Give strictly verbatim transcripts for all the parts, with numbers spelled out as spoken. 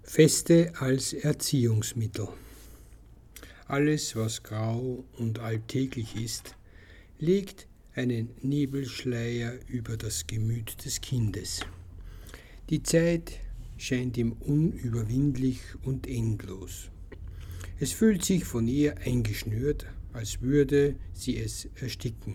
Feste als Erziehungsmittel. Alles, was grau und alltäglich ist, legt einen Nebelschleier über das Gemüt des Kindes. Die Zeit scheint ihm unüberwindlich und endlos. Es fühlt sich von ihr eingeschnürt, als würde sie es ersticken.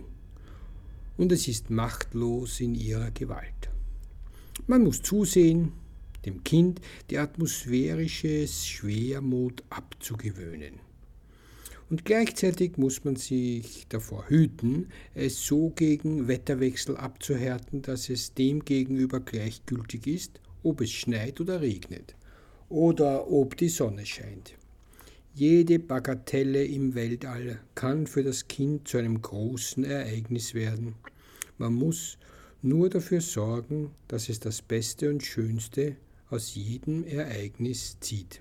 Und es ist machtlos in ihrer Gewalt. Man muss zusehen, dem Kind die atmosphärische Schwermut abzugewöhnen. Und gleichzeitig muss man sich davor hüten, es so gegen Wetterwechsel abzuhärten, dass es dem gegenüber gleichgültig ist, ob es schneit oder regnet oder ob die Sonne scheint. Jede Bagatelle im Weltall kann für das Kind zu einem großen Ereignis werden. Man muss nur dafür sorgen, dass es das Beste und Schönste aus jedem Ereignis zieht.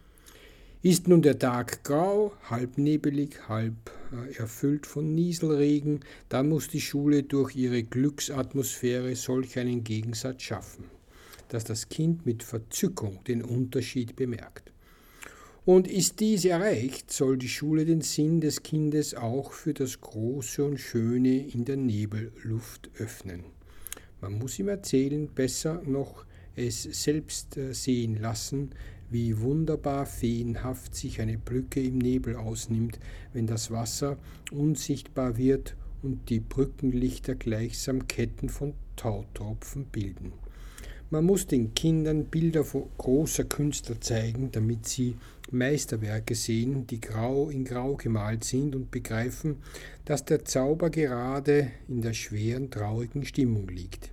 Ist nun der Tag grau, halb nebelig, halb äh, erfüllt von Nieselregen, dann muss die Schule durch ihre Glücksatmosphäre solch einen Gegensatz schaffen, dass das Kind mit Verzückung den Unterschied bemerkt. Und ist dies erreicht, soll die Schule den Sinn des Kindes auch für das Große und Schöne in der Nebelluft öffnen. Man muss ihm erzählen, besser noch es selbst sehen lassen, wie wunderbar feenhaft sich eine Brücke im Nebel ausnimmt, wenn das Wasser unsichtbar wird und die Brückenlichter gleichsam Ketten von Tautropfen bilden. Man muss den Kindern Bilder von großer Künstler zeigen, damit sie Meisterwerke sehen, die grau in grau gemalt sind und begreifen, dass der Zauber gerade in der schweren, traurigen Stimmung liegt.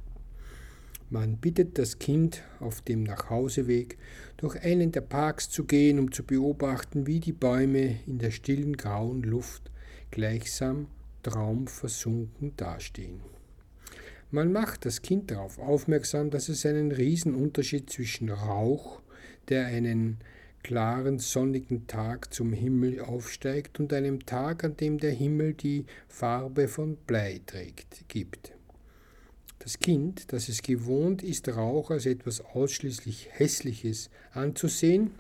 Man bittet das Kind, auf dem Nachhauseweg durch einen der Parks zu gehen, um zu beobachten, wie die Bäume in der stillen grauen Luft gleichsam traumversunken dastehen. Man macht das Kind darauf aufmerksam, dass es einen Riesenunterschied zwischen Rauch, der einen klaren, sonnigen Tag zum Himmel aufsteigt, und einem Tag, an dem der Himmel die Farbe von Blei trägt, gibt. Das Kind, das es gewohnt ist, Rauch als etwas ausschließlich Hässliches anzusehen,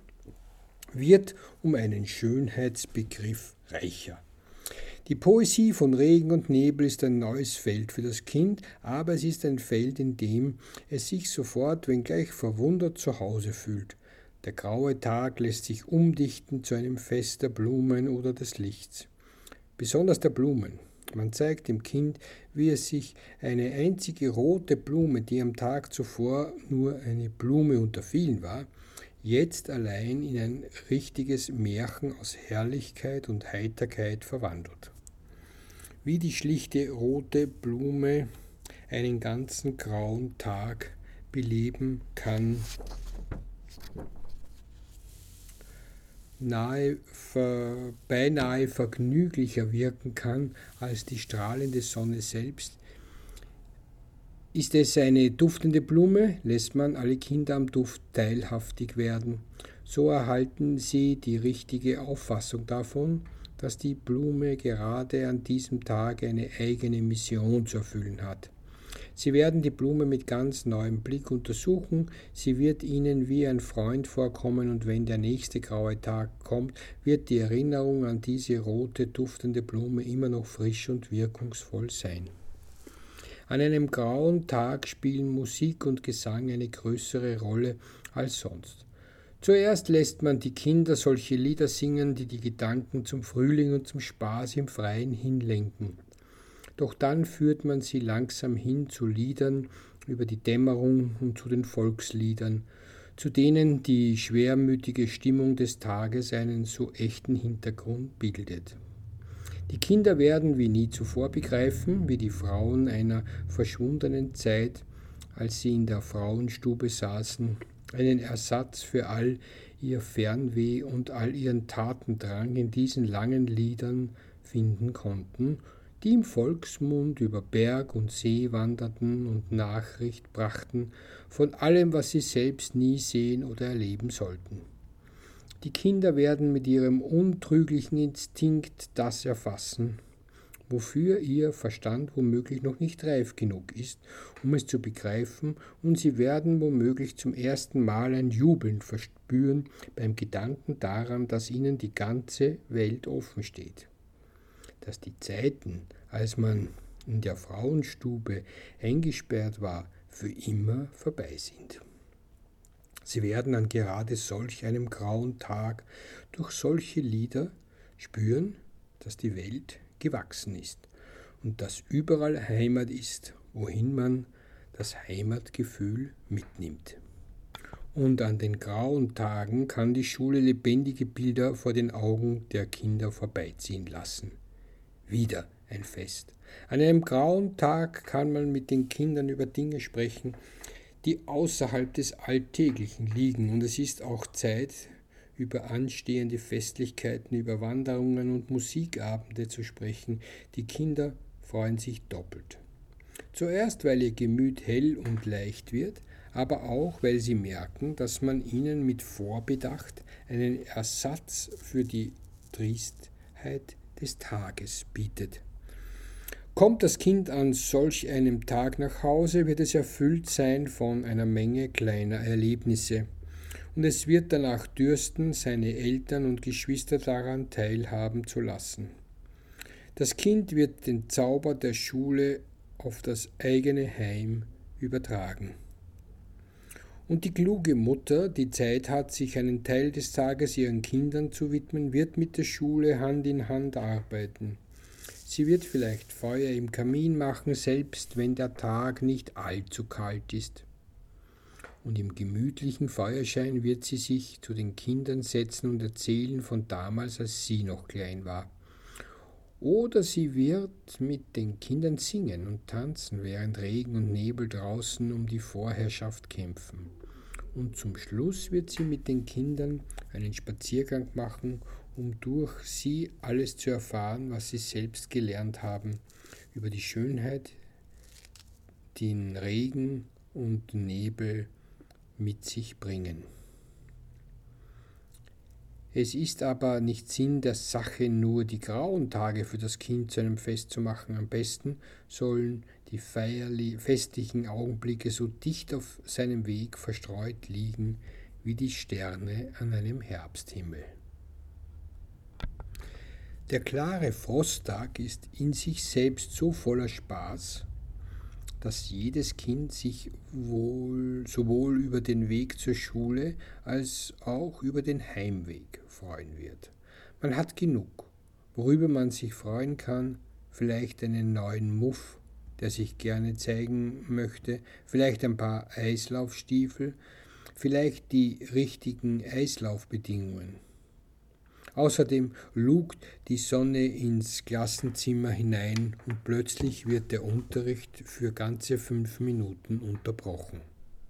wird um einen Schönheitsbegriff reicher. Die Poesie von Regen und Nebel ist ein neues Feld für das Kind, aber es ist ein Feld, in dem es sich sofort, wenngleich verwundert, zu Hause fühlt. Der graue Tag lässt sich umdichten zu einem Fest der Blumen oder des Lichts. Besonders der Blumen. Man zeigt dem Kind, wie es sich eine einzige rote Blume, die am Tag zuvor nur eine Blume unter vielen war, jetzt allein in ein richtiges Märchen aus Herrlichkeit und Heiterkeit verwandelt. Wie die schlichte rote Blume einen ganzen grauen Tag beleben kann, nahe, ver, beinahe vergnüglicher wirken kann als die strahlende Sonne selbst. Ist es eine duftende Blume, lässt man alle Kinder am Duft teilhaftig werden. So erhalten sie die richtige Auffassung davon, dass die Blume gerade an diesem Tag eine eigene Mission zu erfüllen hat. Sie werden die Blume mit ganz neuem Blick untersuchen, sie wird ihnen wie ein Freund vorkommen, und wenn der nächste graue Tag kommt, wird die Erinnerung an diese rote, duftende Blume immer noch frisch und wirkungsvoll sein. An einem grauen Tag spielen Musik und Gesang eine größere Rolle als sonst. Zuerst lässt man die Kinder solche Lieder singen, die die Gedanken zum Frühling und zum Spaß im Freien hinlenken. Doch dann führt man sie langsam hin zu Liedern über die Dämmerung und zu den Volksliedern, zu denen die schwermütige Stimmung des Tages einen so echten Hintergrund bildet. Die Kinder werden wie nie zuvor begreifen, wie die Frauen einer verschwundenen Zeit, als sie in der Frauenstube saßen, einen Ersatz für all ihr Fernweh und all ihren Tatendrang in diesen langen Liedern finden konnten, die im Volksmund über Berg und See wanderten und Nachricht brachten von allem, was sie selbst nie sehen oder erleben sollten. Die Kinder werden mit ihrem untrüglichen Instinkt das erfassen, wofür ihr Verstand womöglich noch nicht reif genug ist, um es zu begreifen, und sie werden womöglich zum ersten Mal ein Jubeln verspüren beim Gedanken daran, dass ihnen die ganze Welt offen steht. Dass die Zeiten, als man in der Frauenstube eingesperrt war, für immer vorbei sind. Sie werden an gerade solch einem grauen Tag durch solche Lieder spüren, dass die Welt gewachsen ist und dass überall Heimat ist, wohin man das Heimatgefühl mitnimmt. Und an den grauen Tagen kann die Schule lebendige Bilder vor den Augen der Kinder vorbeiziehen lassen. Wieder ein Fest. An einem grauen Tag kann man mit den Kindern über Dinge sprechen, die außerhalb des Alltäglichen liegen, und es ist auch Zeit, über anstehende Festlichkeiten, über Wanderungen und Musikabende zu sprechen. Die Kinder freuen sich doppelt. Zuerst, weil ihr Gemüt hell und leicht wird, aber auch, weil sie merken, dass man ihnen mit Vorbedacht einen Ersatz für die Tristheit des Tages bietet. Kommt das Kind an solch einem Tag nach Hause, wird es erfüllt sein von einer Menge kleiner Erlebnisse. Und es wird danach dürsten, seine Eltern und Geschwister daran teilhaben zu lassen. Das Kind wird den Zauber der Schule auf das eigene Heim übertragen. Und die kluge Mutter, die Zeit hat, sich einen Teil des Tages ihren Kindern zu widmen, wird mit der Schule Hand in Hand arbeiten. Sie wird vielleicht Feuer im Kamin machen, selbst wenn der Tag nicht allzu kalt ist. Und im gemütlichen Feuerschein wird sie sich zu den Kindern setzen und erzählen von damals, als sie noch klein war. Oder sie wird mit den Kindern singen und tanzen, während Regen und Nebel draußen um die Vorherrschaft kämpfen. Und zum Schluss wird sie mit den Kindern einen Spaziergang machen, um durch sie alles zu erfahren, was sie selbst gelernt haben, über die Schönheit, den Regen und Nebel mit sich bringen. Es ist aber nicht Sinn der Sache, nur die grauen Tage für das Kind zu einem Fest zu machen. Am besten sollen die feierli- festlichen Augenblicke so dicht auf seinem Weg verstreut liegen wie die Sterne an einem Herbsthimmel. Der klare Frosttag ist in sich selbst so voller Spaß, dass jedes Kind sich wohl, sowohl über den Weg zur Schule als auch über den Heimweg freuen wird. Man hat genug, worüber man sich freuen kann, vielleicht einen neuen Muff, der sich gerne zeigen möchte, vielleicht ein paar Eislaufstiefel, vielleicht die richtigen Eislaufbedingungen. Außerdem lugt die Sonne ins Klassenzimmer hinein und plötzlich wird der Unterricht für ganze fünf Minuten unterbrochen.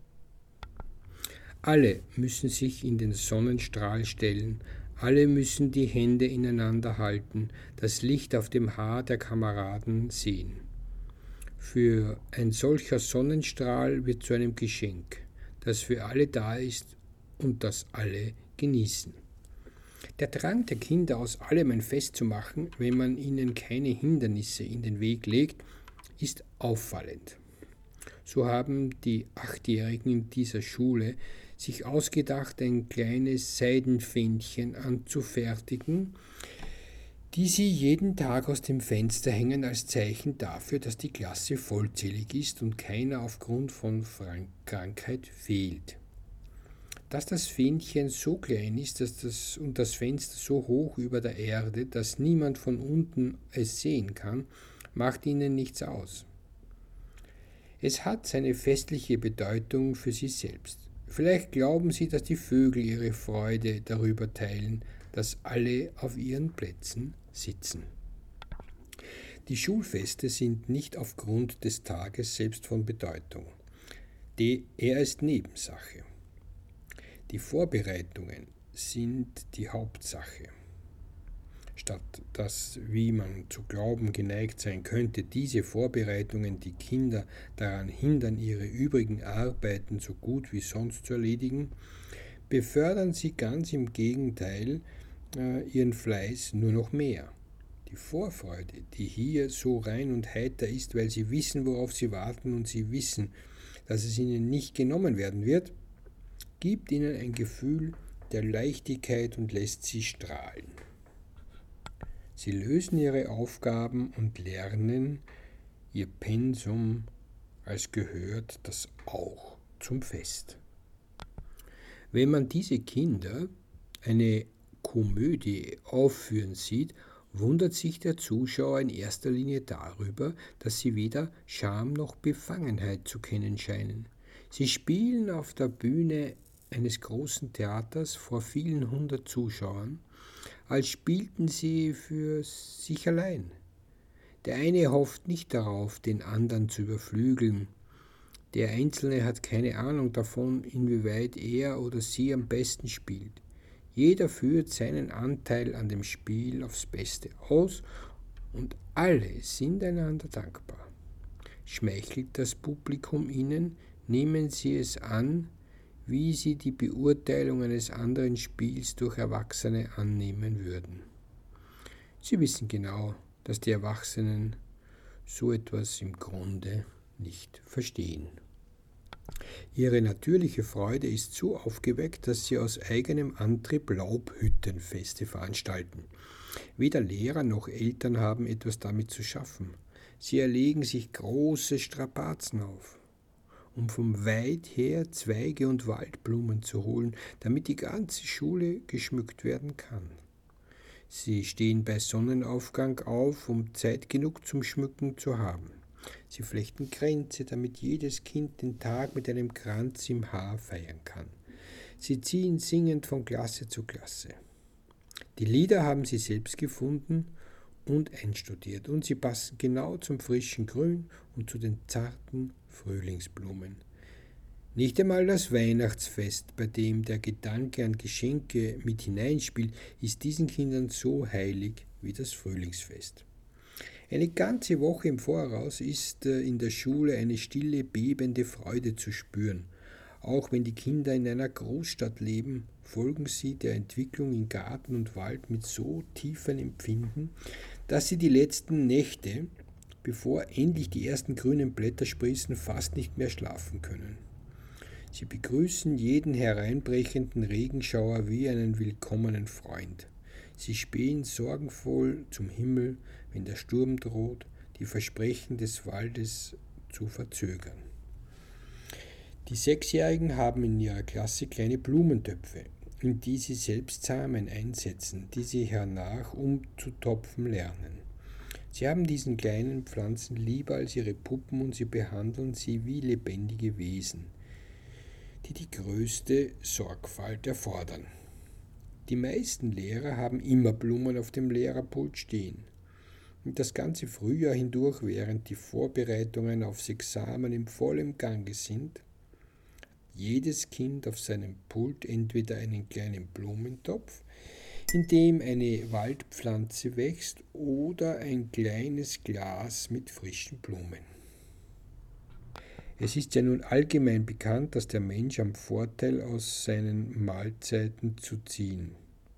Alle müssen sich in den Sonnenstrahl stellen, alle müssen die Hände ineinander halten, das Licht auf dem Haar der Kameraden sehen. Für ein solcher Sonnenstrahl wird zu einem Geschenk, das für alle da ist und das alle genießen. Der Drang der Kinder, aus allem ein Fest zu machen, wenn man ihnen keine Hindernisse in den Weg legt, ist auffallend. So haben die Achtjährigen in dieser Schule sich ausgedacht, ein kleines Seidenfähnchen anzufertigen, die sie jeden Tag aus dem Fenster hängen als Zeichen dafür, dass die Klasse vollzählig ist und keiner aufgrund von Krankheit fehlt. Dass das Fähnchen so klein ist dass das, und das Fenster so hoch über der Erde, dass niemand von unten es sehen kann, macht ihnen nichts aus. Es hat seine festliche Bedeutung für sie selbst. Vielleicht glauben sie, dass die Vögel ihre Freude darüber teilen, dass alle auf ihren Plätzen sitzen. Die Schulfeste sind nicht aufgrund des Tages selbst von Bedeutung. Er ist Nebensache. Die Vorbereitungen sind die Hauptsache. Statt dass, wie man zu glauben geneigt sein könnte, diese Vorbereitungen die Kinder daran hindern, ihre übrigen Arbeiten so gut wie sonst zu erledigen, befördern sie ganz im Gegenteil äh, ihren Fleiß nur noch mehr. Die Vorfreude, die hier so rein und heiter ist, weil sie wissen, worauf sie warten und sie wissen, dass es ihnen nicht genommen werden wird, gibt ihnen ein Gefühl der Leichtigkeit und lässt sie strahlen. Sie lösen ihre Aufgaben und lernen ihr Pensum, als gehört das auch zum Fest. Wenn man diese Kinder eine Komödie aufführen sieht, wundert sich der Zuschauer in erster Linie darüber, dass sie weder Scham noch Befangenheit zu kennen scheinen. Sie spielen auf der Bühne eines großen Theaters vor vielen hundert Zuschauern, als spielten sie für sich allein. Der eine hofft nicht darauf, den anderen zu überflügeln. Der Einzelne hat keine Ahnung davon, inwieweit er oder sie am besten spielt. Jeder führt seinen Anteil an dem Spiel aufs Beste aus und alle sind einander dankbar. Schmeichelt das Publikum ihnen, nehmen sie es an, wie sie die Beurteilung eines anderen Spiels durch Erwachsene annehmen würden. Sie wissen genau, dass die Erwachsenen so etwas im Grunde nicht verstehen. Ihre natürliche Freude ist so aufgeweckt, dass sie aus eigenem Antrieb Laubhüttenfeste veranstalten. Weder Lehrer noch Eltern haben etwas damit zu schaffen. Sie erlegen sich große Strapazen auf, um vom Weit her Zweige und Waldblumen zu holen, damit die ganze Schule geschmückt werden kann. Sie stehen bei Sonnenaufgang auf, um Zeit genug zum Schmücken zu haben. Sie flechten Kränze, damit jedes Kind den Tag mit einem Kranz im Haar feiern kann. Sie ziehen singend von Klasse zu Klasse. Die Lieder haben sie selbst gefunden und einstudiert und sie passen genau zum frischen Grün und zu den zarten Frühlingsblumen. Nicht einmal das Weihnachtsfest, bei dem der Gedanke an Geschenke mit hineinspielt, ist diesen Kindern so heilig wie das Frühlingsfest. Eine ganze Woche im Voraus ist in der Schule eine stille, bebende Freude zu spüren. Auch wenn die Kinder in einer Großstadt leben, folgen sie der Entwicklung in Garten und Wald mit so tiefem Empfinden, dass sie die letzten Nächte, bevor endlich die ersten grünen Blätter sprießen, fast nicht mehr schlafen können. Sie begrüßen jeden hereinbrechenden Regenschauer wie einen willkommenen Freund. Sie spähen sorgenvoll zum Himmel, wenn der Sturm droht, die Versprechen des Waldes zu verzögern. Die Sechsjährigen haben in ihrer Klasse kleine Blumentöpfe, in die sie selbst Samen einsetzen, die sie hernach umzutopfen lernen. Sie haben diesen kleinen Pflanzen lieber als ihre Puppen und sie behandeln sie wie lebendige Wesen, die die größte Sorgfalt erfordern. Die meisten Lehrer haben immer Blumen auf dem Lehrerpult stehen. Und das ganze Frühjahr hindurch, während die Vorbereitungen aufs Examen im vollen Gange sind, jedes Kind auf seinem Pult entweder einen kleinen Blumentopf, in dem eine Waldpflanze wächst, oder ein kleines Glas mit frischen Blumen. Es ist ja nun allgemein bekannt, dass der Mensch am Vorteil aus seinen Mahlzeiten zu ziehen,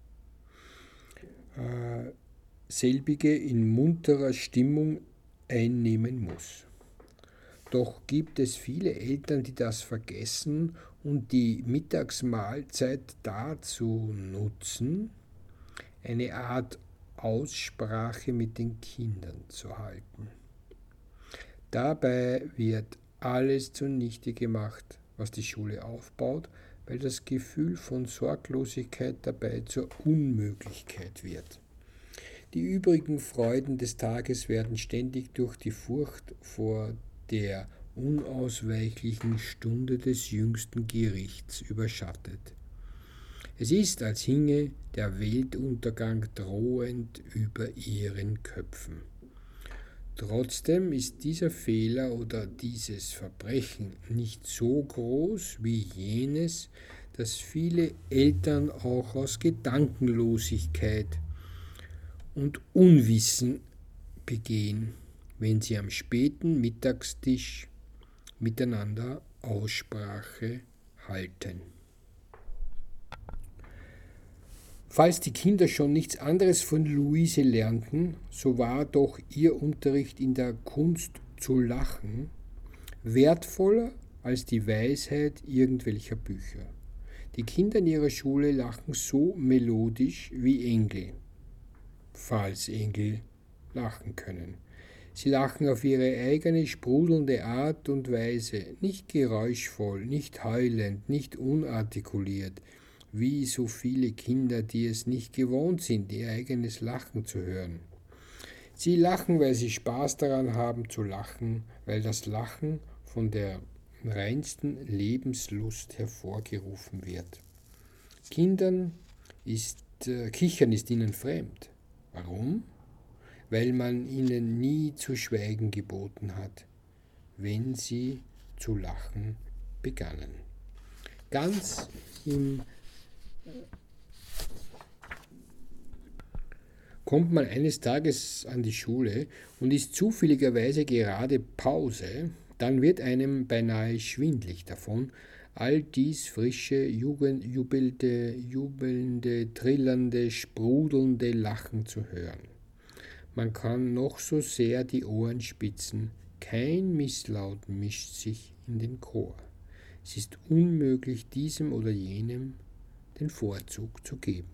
äh, selbige in munterer Stimmung einnehmen muss. Doch gibt es viele Eltern, die das vergessen und die Mittagsmahlzeit dazu nutzen, eine Art Aussprache mit den Kindern zu halten. Dabei wird alles zunichte gemacht, was die Schule aufbaut, weil das Gefühl von Sorglosigkeit dabei zur Unmöglichkeit wird. Die übrigen Freuden des Tages werden ständig durch die Furcht vor der unausweichlichen Stunde des jüngsten Gerichts überschattet. Es ist, als hinge der Weltuntergang drohend über ihren Köpfen. Trotzdem ist dieser Fehler oder dieses Verbrechen nicht so groß wie jenes, das viele Eltern auch aus Gedankenlosigkeit und Unwissen begehen, wenn sie am späten Mittagstisch miteinander Aussprache halten. Falls die Kinder schon nichts anderes von Luise lernten, so war doch ihr Unterricht in der Kunst zu lachen wertvoller als die Weisheit irgendwelcher Bücher. Die Kinder in ihrer Schule lachen so melodisch wie Engel, falls Engel lachen können. Sie lachen auf ihre eigene sprudelnde Art und Weise, nicht geräuschvoll, nicht heulend, nicht unartikuliert, wie so viele Kinder, die es nicht gewohnt sind, ihr eigenes Lachen zu hören. Sie lachen, weil sie Spaß daran haben zu lachen, weil das Lachen von der reinsten Lebenslust hervorgerufen wird. Kindern ist äh, Kichern ist ihnen fremd. Warum? Weil man ihnen nie zu schweigen geboten hat, wenn sie zu lachen begannen. Ganz im kommt man eines Tages an die Schule und ist zufälligerweise gerade Pause, dann wird einem beinahe schwindlig davon, all dies frische, jubelnde, jubelnde, trillernde, sprudelnde Lachen zu hören. Man kann noch so sehr die Ohren spitzen, kein Misslaut mischt sich in den Chor. Es ist unmöglich, diesem oder jenem den Vorzug zu geben.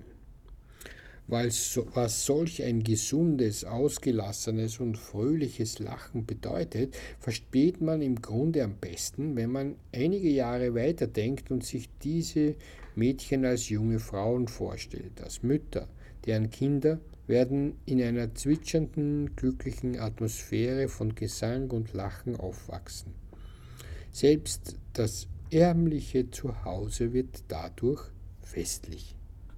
Was solch ein gesundes, ausgelassenes und fröhliches Lachen bedeutet, versteht man im Grunde am besten, wenn man einige Jahre weiterdenkt und sich diese Mädchen als junge Frauen vorstellt, als Mütter, deren Kinder werden in einer zwitschernden, glücklichen Atmosphäre von Gesang und Lachen aufwachsen. Selbst das ärmliche Zuhause wird dadurch festlich.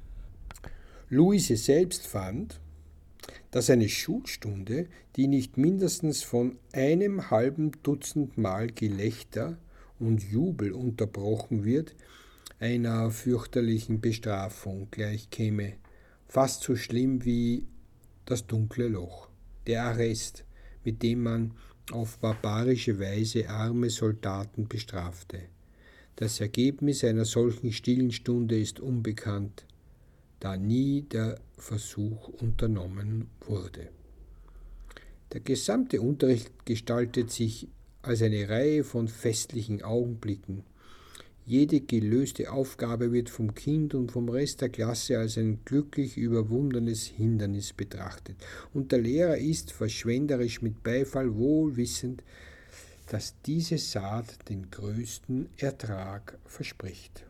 Luise selbst fand, dass eine Schulstunde, die nicht mindestens von einem halben Dutzend Mal Gelächter und Jubel unterbrochen wird, einer fürchterlichen Bestrafung gleichkäme, fast so schlimm wie das dunkle Loch, der Arrest, mit dem man auf barbarische Weise arme Soldaten bestrafte. Das Ergebnis einer solchen stillen Stunde ist unbekannt, da nie der Versuch unternommen wurde. Der gesamte Unterricht gestaltet sich als eine Reihe von festlichen Augenblicken. Jede gelöste Aufgabe wird vom Kind und vom Rest der Klasse als ein glücklich überwundenes Hindernis betrachtet, und der Lehrer ist verschwenderisch mit Beifall wohl wissend, dass diese Saat den größten Ertrag verspricht.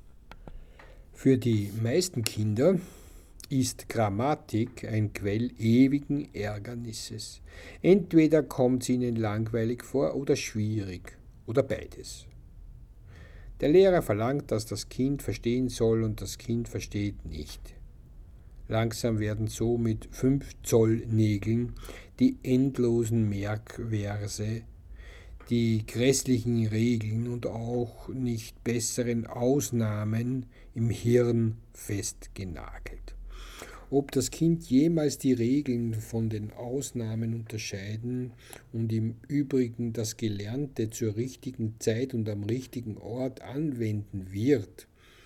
Für die meisten Kinder ist Grammatik ein Quell ewigen Ärgernisses. Entweder kommt sie ihnen langweilig vor oder schwierig oder beides. Der Lehrer verlangt, dass das Kind verstehen soll, und das Kind versteht nicht. Langsam werden so mit fünf Zoll Nägeln die endlosen Merkverse, die grässlichen Regeln und auch nicht besseren Ausnahmen im Hirn festgenagelt. Ob das Kind jemals die Regeln von den Ausnahmen unterscheiden und im Übrigen das Gelernte zur richtigen Zeit und am richtigen Ort anwenden wird,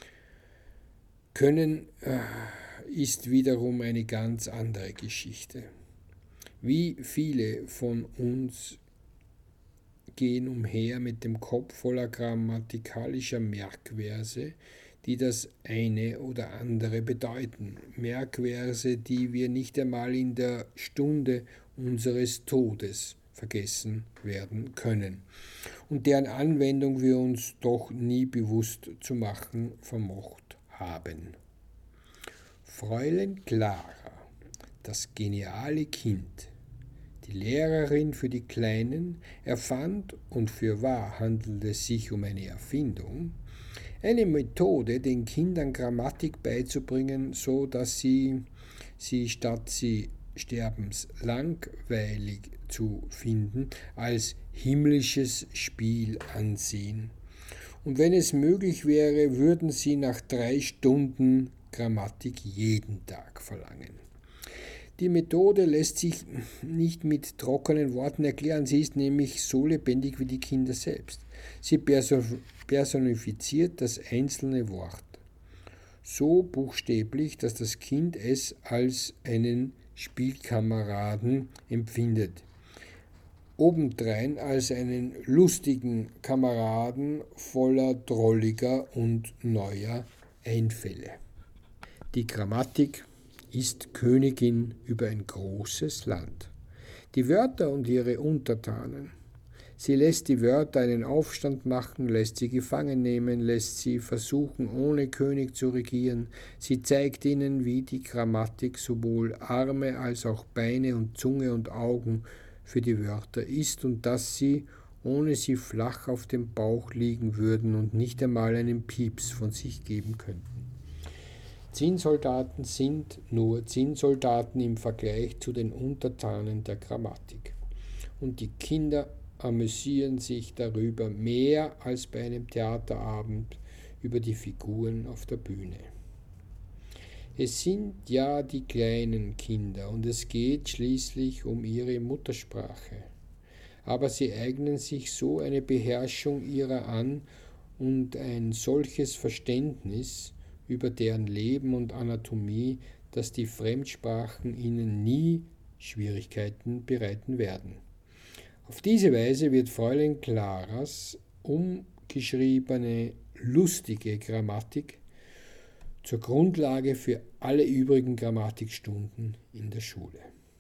können, ist wiederum eine ganz andere Geschichte. Wie viele von uns gehen umher mit dem Kopf voller grammatikalischer Merkverse, die das eine oder andere bedeuten. Merkverse, die wir nicht einmal in der Stunde unseres Todes vergessen werden können und deren Anwendung wir uns doch nie bewusst zu machen vermocht haben. Fräulein Clara, das geniale Kind, die Lehrerin für die Kleinen, erfand, und für wahr handelt es sich um eine Erfindung, eine Methode, den Kindern Grammatik beizubringen, so dass sie sie, statt sie sterbens langweilig zu finden, als himmlisches Spiel ansehen. Und wenn es möglich wäre, würden sie nach drei Stunden Grammatik jeden Tag verlangen. Die Methode lässt sich nicht mit trockenen Worten erklären, sie ist nämlich so lebendig wie die Kinder selbst. Sie personifiziert das einzelne Wort. so buchstäblich, dass das Kind es als einen Spielkameraden empfindet. Obendrein als einen lustigen Kameraden voller drolliger und neuer Einfälle. Die Grammatik ist Königin über ein großes Land. Die Wörter und ihre Untertanen. Sie lässt die Wörter einen Aufstand machen, lässt sie gefangen nehmen, lässt sie versuchen, ohne König zu regieren. Sie zeigt ihnen, wie die Grammatik sowohl Arme als auch Beine und Zunge und Augen für die Wörter ist und dass sie, ohne sie flach auf dem Bauch liegen würden und nicht einmal einen Pieps von sich geben könnten. Zinnsoldaten sind nur Zinnsoldaten im Vergleich zu den Untertanen der Grammatik. Und die Kinder amüsieren sich darüber mehr als bei einem Theaterabend über die Figuren auf der Bühne. Es sind ja die kleinen Kinder und es geht schließlich um ihre Muttersprache. Aber sie eignen sich so eine Beherrschung ihrer an und ein solches Verständnis über deren Leben und Anatomie, dass die Fremdsprachen ihnen nie Schwierigkeiten bereiten werden. Auf diese Weise wird Fräulein Claras umgeschriebene lustige Grammatik zur Grundlage für alle übrigen Grammatikstunden in der Schule.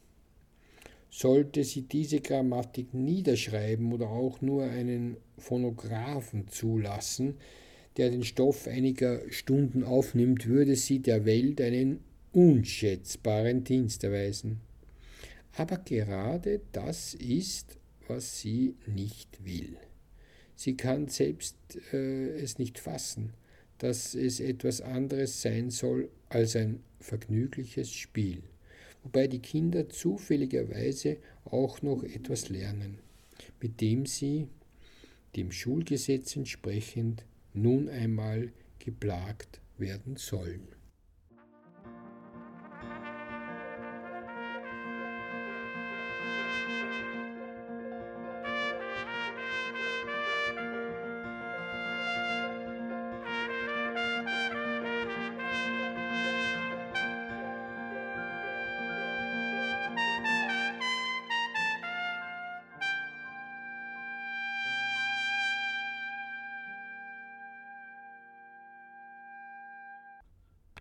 Sollte sie diese Grammatik niederschreiben oder auch nur einen Phonographen zulassen, der den Stoff einiger Stunden aufnimmt, würde sie der Welt einen unschätzbaren Dienst erweisen. Aber gerade das ist, was sie nicht will. Sie kann selbst äh, es nicht fassen, dass es etwas anderes sein soll als ein vergnügliches Spiel, wobei die Kinder zufälligerweise auch noch etwas lernen, mit dem sie, dem Schulgesetz entsprechend, nun einmal geplagt werden sollen.